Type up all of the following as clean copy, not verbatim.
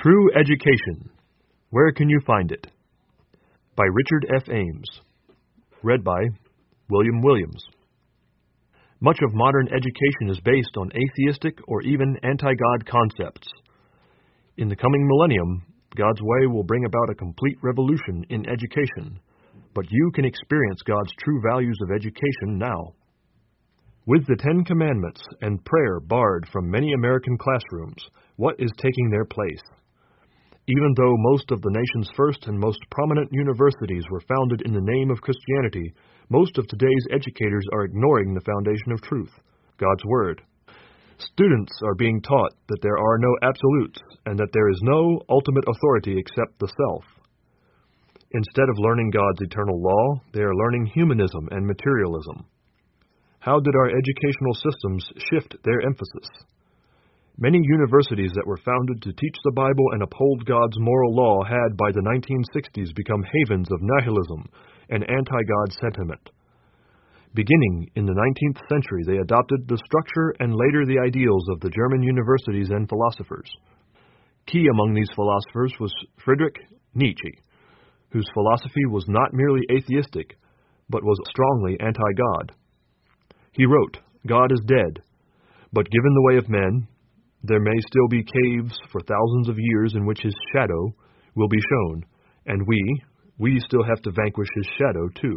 True Education. Where Can You Find It? By Richard F. Ames. Read by William Williams. Much of modern education is based on atheistic or even anti-God concepts. In the coming millennium, God's way will bring about a complete revolution in education, but you can experience God's true values of education now. With the Ten Commandments and prayer barred from many American classrooms, what is taking their place? Even though most of the nation's first and most prominent universities were founded in the name of Christianity, most of today's educators are ignoring the foundation of truth, God's Word. Students are being taught that there are no absolutes and that there is no ultimate authority except the self. Instead of learning God's eternal law, they are learning humanism and materialism. How did our educational systems shift their emphasis? Many universities that were founded to teach the Bible and uphold God's moral law had by the 1960s become havens of nihilism and anti-God sentiment. Beginning in the 19th century, they adopted the structure and later the ideals of the German universities and philosophers. Key among these philosophers was Friedrich Nietzsche, whose philosophy was not merely atheistic, but was strongly anti-God. He wrote, "God is dead, but given the way of men, there may still be caves for thousands of years in which his shadow will be shown, and we still have to vanquish his shadow too."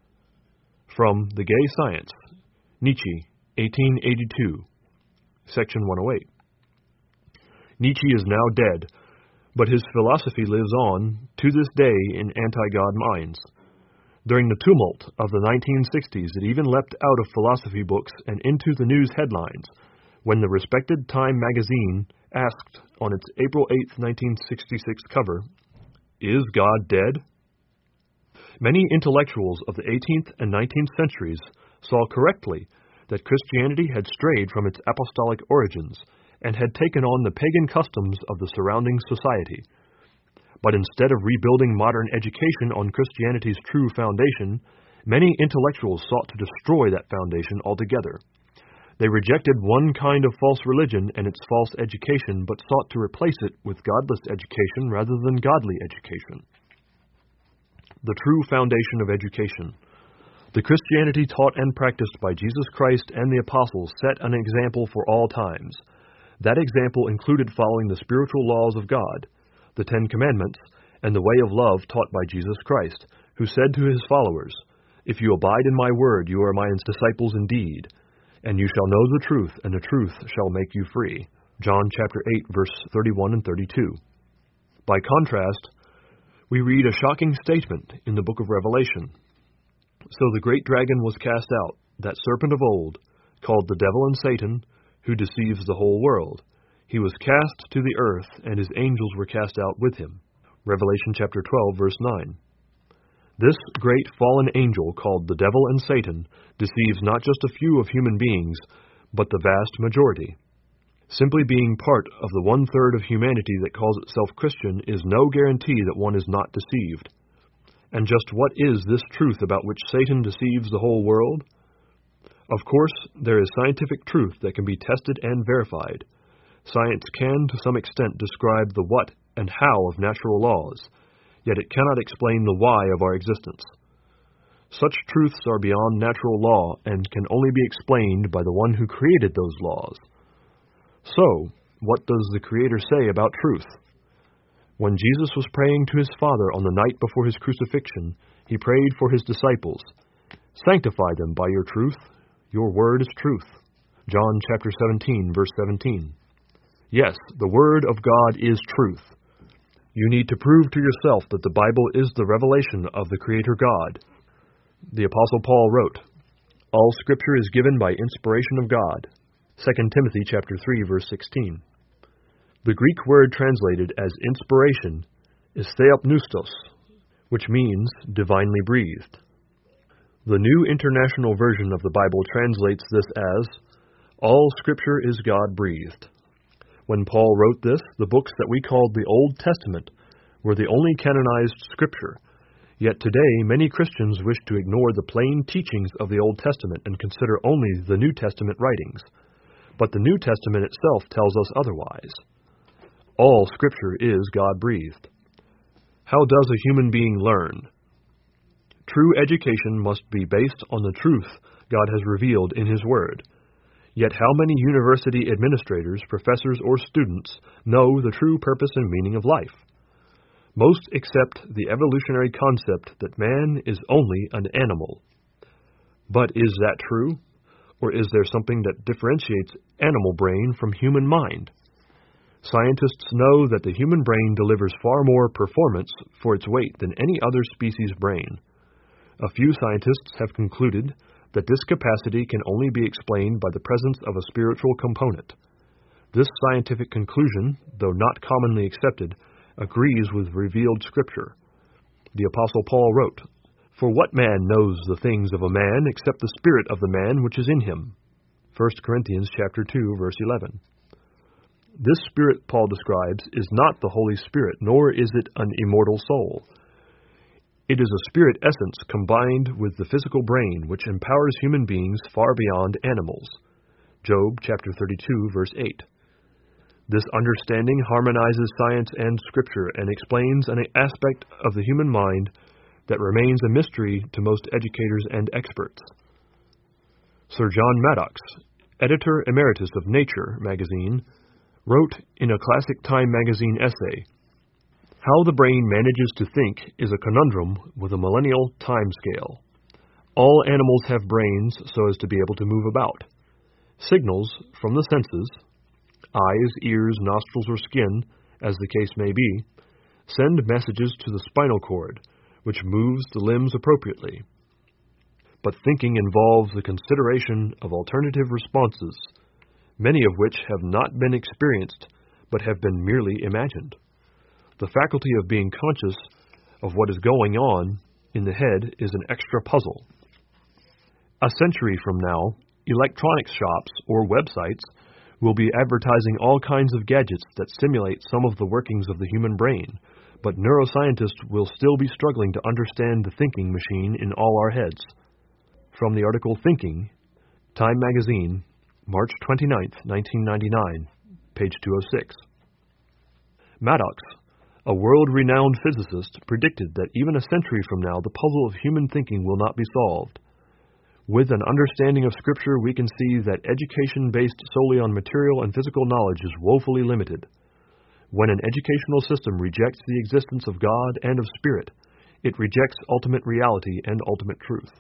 From The Gay Science, Nietzsche, 1882, Section 108. Nietzsche is now dead, but his philosophy lives on to this day in anti-God minds. During the tumult of the 1960s, it even leapt out of philosophy books and into the news headlines, when the respected Time magazine asked on its April 8, 1966 cover, "Is God dead?" Many intellectuals of the 18th and 19th centuries saw correctly that Christianity had strayed from its apostolic origins and had taken on the pagan customs of the surrounding society. But instead of rebuilding modern education on Christianity's true foundation, many intellectuals sought to destroy that foundation altogether. They rejected one kind of false religion and its false education, but sought to replace it with godless education rather than godly education. The true foundation of education. The Christianity taught and practiced by Jesus Christ and the apostles set an example for all times. That example included following the spiritual laws of God, the Ten Commandments, and the way of love taught by Jesus Christ, who said to his followers, "If you abide in my word, you are my disciples indeed, and you shall know the truth, and the truth shall make you free." John chapter 8, verse 31 and 32. By contrast, we read a shocking statement in the book of Revelation. "So the great dragon was cast out, that serpent of old, called the devil and Satan, who deceives the whole world. He was cast to the earth, and his angels were cast out with him." Revelation chapter 12, verse 9. This great fallen angel, called the devil and Satan, deceives not just a few of human beings, but the vast majority. Simply being part of the one-third of humanity that calls itself Christian is no guarantee that one is not deceived. And just what is this truth about which Satan deceives the whole world? Of course, there is scientific truth that can be tested and verified. Science can, to some extent, describe the what and how of natural laws, yet it cannot explain the why of our existence. Such truths are beyond natural law and can only be explained by the one who created those laws. So, what does the Creator say about truth? When Jesus was praying to his Father on the night before his crucifixion, he prayed for his disciples, "Sanctify them by your truth. Your word is truth." John chapter 17, verse 17. Yes, the Word of God is truth. You need to prove to yourself that the Bible is the revelation of the Creator God. The Apostle Paul wrote, "All Scripture is given by inspiration of God." 2 Timothy chapter 3, verse 16. The Greek word translated as inspiration is theopneustos, which means divinely breathed. The New International Version of the Bible translates this as, "All Scripture is God-breathed." When Paul wrote this, the books that we called the Old Testament were the only canonized Scripture. Yet today, many Christians wish to ignore the plain teachings of the Old Testament and consider only the New Testament writings. But the New Testament itself tells us otherwise. All Scripture is God-breathed. How does a human being learn? True education must be based on the truth God has revealed in His Word. Yet how many university administrators, professors, or students know the true purpose and meaning of life? Most accept the evolutionary concept that man is only an animal. But is that true? Or is there something that differentiates animal brain from human mind? Scientists know that the human brain delivers far more performance for its weight than any other species' brain. A few scientists have concluded that this capacity can only be explained by the presence of a spiritual component. This scientific conclusion, though not commonly accepted, agrees with revealed Scripture. The Apostle Paul wrote, "For what man knows the things of a man except the spirit of the man which is in him?" 1 Corinthians chapter 2, verse 11. This spirit Paul describes is not the Holy Spirit, nor is it an immortal soul. It is a spirit essence combined with the physical brain, which empowers human beings far beyond animals. Job chapter 32, verse 8. This understanding harmonizes science and Scripture and explains an aspect of the human mind that remains a mystery to most educators and experts. Sir John Maddox, editor emeritus of Nature magazine, wrote in a classic Time magazine essay, "How the brain manages to think is a conundrum with a millennial time scale. All animals have brains so as to be able to move about. Signals from the senses, eyes, ears, nostrils, or skin, as the case may be, send messages to the spinal cord, which moves the limbs appropriately. But thinking involves the consideration of alternative responses, many of which have not been experienced, but have been merely imagined. The faculty of being conscious of what is going on in the head is an extra puzzle." A century from now, electronics shops or websites will be advertising all kinds of gadgets that simulate some of the workings of the human brain, but neuroscientists will still be struggling to understand the thinking machine in all our heads. From the article Thinking, Time magazine, March 29, 1999, page 206. Maddox, a world-renowned physicist, predicted that even a century from now the puzzle of human thinking will not be solved. With an understanding of Scripture, we can see that education based solely on material and physical knowledge is woefully limited. When an educational system rejects the existence of God and of Spirit, it rejects ultimate reality and ultimate truth.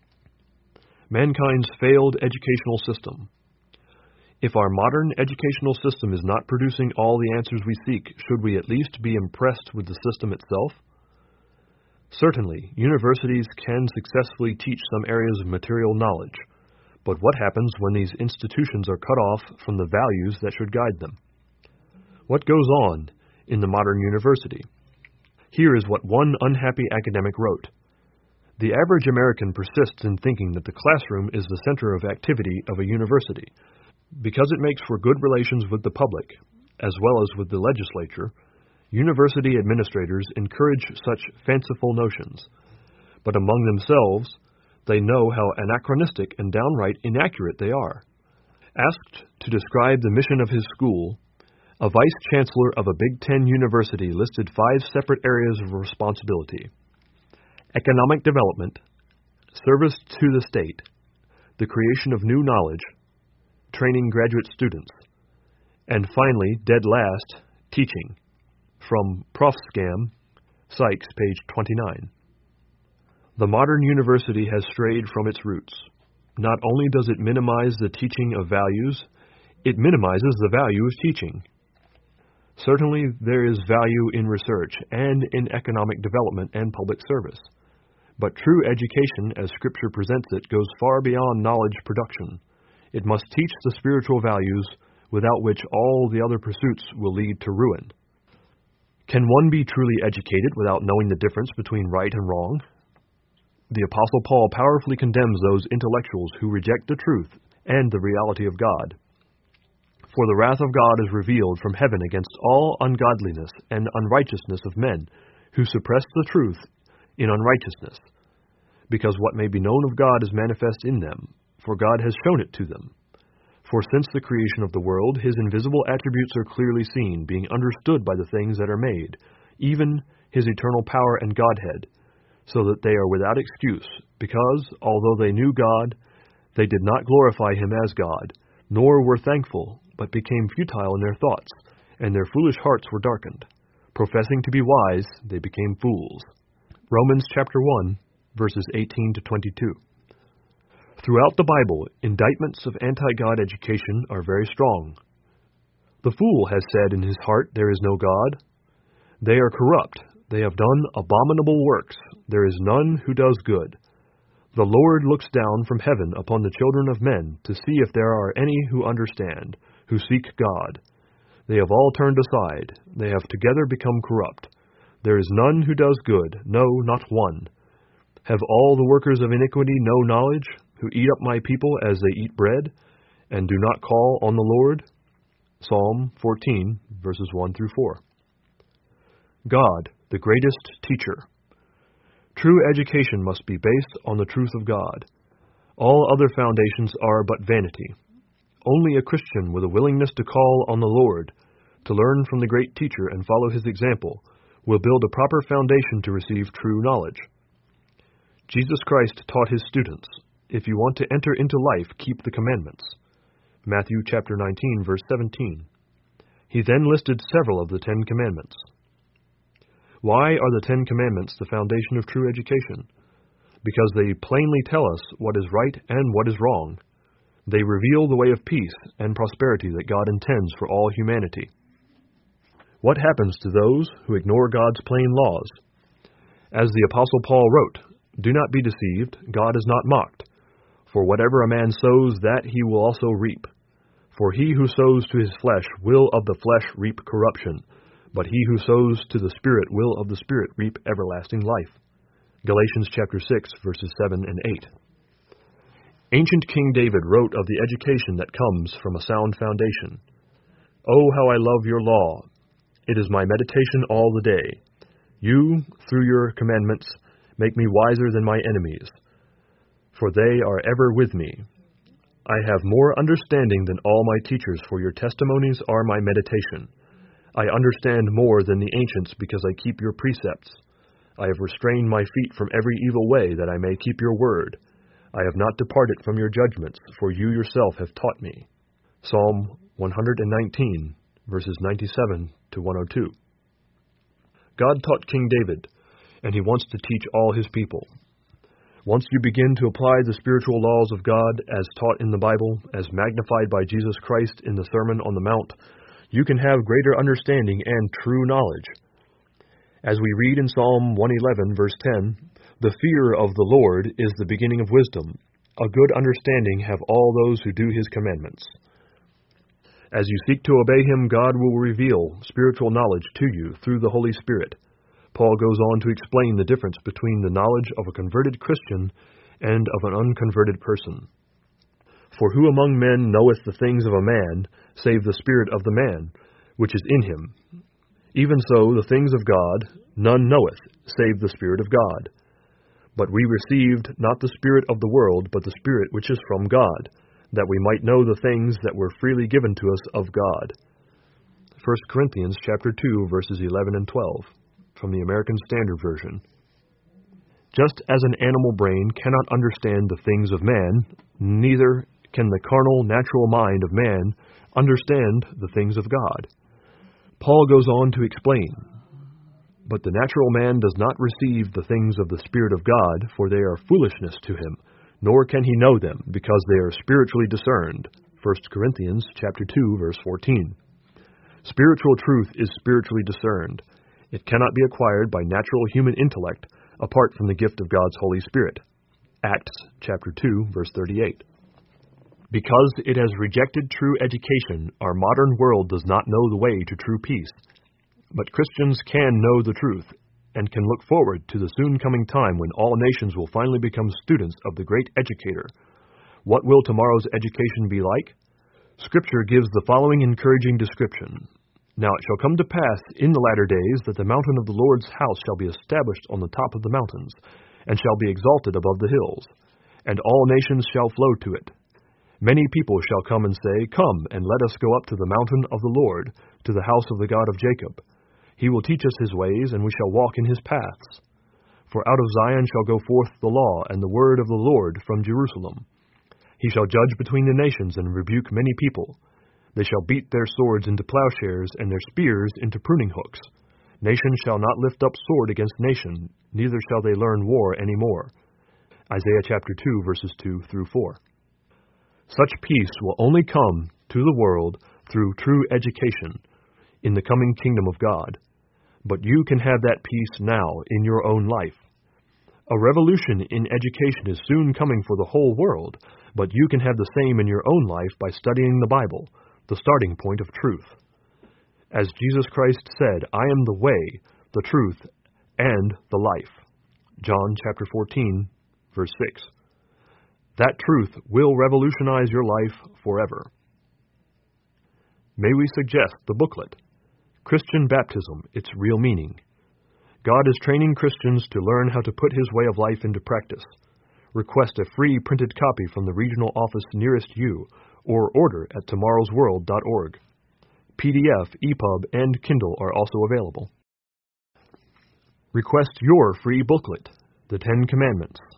Mankind's failed educational system. If our modern educational system is not producing all the answers we seek, should we at least be impressed with the system itself? Certainly, universities can successfully teach some areas of material knowledge, but what happens when these institutions are cut off from the values that should guide them? What goes on in the modern university? Here is what one unhappy academic wrote. "The average American persists in thinking that the classroom is the center of activity of a university. Because it makes for good relations with the public, as well as with the legislature, university administrators encourage such fanciful notions. But among themselves, they know how anachronistic and downright inaccurate they are." Asked to describe the mission of his school, a vice-chancellor of a Big Ten university listed 5 separate areas of responsibility: economic development, service to the state, the creation of new knowledge, training graduate students, and finally, dead last, teaching. From Prof. Scam, Sykes, page 29. The modern university has strayed from its roots. Not only does it minimize the teaching of values, it minimizes the value of teaching. Certainly, there is value in research and in economic development and public service. But true education, as Scripture presents it, goes far beyond knowledge production. It must teach the spiritual values, without which all the other pursuits will lead to ruin. Can one be truly educated without knowing the difference between right and wrong? The Apostle Paul powerfully condemns those intellectuals who reject the truth and the reality of God. "For the wrath of God is revealed from heaven against all ungodliness and unrighteousness of men, who suppress the truth in unrighteousness, because what may be known of God is manifest in them, for God has shown it to them. For since the creation of the world, his invisible attributes are clearly seen, being understood by the things that are made, even his eternal power and Godhead, so that they are without excuse, because, although they knew God, they did not glorify him as God, nor were thankful, but became futile in their thoughts, and their foolish hearts were darkened. Professing to be wise, they became fools. Romans chapter 1, verses 18 to 22. Throughout the Bible, indictments of anti-God education are very strong. The fool has said in his heart, "There is no God." They are corrupt. They have done abominable works. There is none who does good. The Lord looks down from heaven upon the children of men to see if there are any who understand, who seek God. They have all turned aside. They have together become corrupt. There is none who does good, no, not one. Have all the workers of iniquity no knowledge, who eat up my people as they eat bread, and do not call on the Lord? Psalm 14, verses 1 through 4. God, the greatest teacher. True education must be based on the truth of God. All other foundations are but vanity. Only a Christian with a willingness to call on the Lord, to learn from the great teacher and follow his example, will build a proper foundation to receive true knowledge. Jesus Christ taught his students, "If you want to enter into life, keep the commandments." Matthew chapter 19, verse 17. He then listed several of the 10 commandments. Why are the 10 commandments the foundation of true education? Because they plainly tell us what is right and what is wrong. They reveal the way of peace and prosperity that God intends for all humanity. What happens to those who ignore God's plain laws? As the Apostle Paul wrote, "Do not be deceived, God is not mocked. For whatever a man sows, that he will also reap. For he who sows to his flesh will of the flesh reap corruption, but he who sows to the Spirit will of the Spirit reap everlasting life." Galatians chapter 6, verses 7 and 8. Ancient King David wrote of the education that comes from a sound foundation. "Oh, how I love your law! It is my meditation all the day. You, through your commandments, make me wiser than my enemies, for they are ever with me. I have more understanding than all my teachers, for your testimonies are my meditation. I understand more than the ancients, because I keep your precepts. I have restrained my feet from every evil way, that I may keep your word. I have not departed from your judgments, for you yourself have taught me." Psalm 119, verses 97 to 102. God taught King David, and he wants to teach all his people. Once you begin to apply the spiritual laws of God as taught in the Bible, as magnified by Jesus Christ in the Sermon on the Mount, you can have greater understanding and true knowledge. As we read in Psalm 111, verse 10, "The fear of the Lord is the beginning of wisdom. A good understanding have all those who do his commandments." As you seek to obey him, God will reveal spiritual knowledge to you through the Holy Spirit. Paul goes on to explain the difference between the knowledge of a converted Christian and of an unconverted person. "For who among men knoweth the things of a man, save the spirit of the man, which is in him? Even so, the things of God none knoweth, save the Spirit of God. But we received not the spirit of the world, but the Spirit which is from God, that we might know the things that were freely given to us of God." 1 Corinthians chapter 2, verses 11 and 12, from the American Standard Version. Just as an animal brain cannot understand the things of man, neither can the carnal, natural mind of man understand the things of God. Paul goes on to explain, "But the natural man does not receive the things of the Spirit of God, for they are foolishness to him, nor can he know them, because they are spiritually discerned." 1 Corinthians chapter 2, verse 14. Spiritual truth is spiritually discerned. It cannot be acquired by natural human intellect, apart from the gift of God's Holy Spirit. Acts chapter 2, verse 38. Because it has rejected true education, our modern world does not know the way to true peace. But Christians can know the truth, and can look forward to the soon coming time when all nations will finally become students of the great educator. What will tomorrow's education be like? Scripture gives the following encouraging description. "Now it shall come to pass in the latter days that the mountain of the Lord's house shall be established on the top of the mountains, and shall be exalted above the hills, and all nations shall flow to it. Many people shall come and say, Come, and let us go up to the mountain of the Lord, to the house of the God of Jacob. He will teach us his ways, and we shall walk in his paths. For out of Zion shall go forth the law and the word of the Lord from Jerusalem. He shall judge between the nations and rebuke many people. They shall beat their swords into plowshares and their spears into pruning hooks. Nation shall not lift up sword against nation, neither shall they learn war any more. Isaiah chapter 2, verses 2 through 4. Such peace will only come to the world through true education in the coming kingdom of God. But you can have that peace now in your own life. A revolution in education is soon coming for the whole world, but you can have the same in your own life by studying the Bible, the starting point of truth. As Jesus Christ said, I am the way, the truth, and the life. John chapter 14, verse 6. That truth will revolutionize your life forever. May we suggest the booklet, Christian Baptism, Its Real Meaning. God is training Christians to learn how to put his way of life into practice. Request a free printed copy from the regional office nearest you, or order at tomorrowsworld.org. PDF, EPUB, and Kindle are also available. Request your free booklet, The 10 Commandments,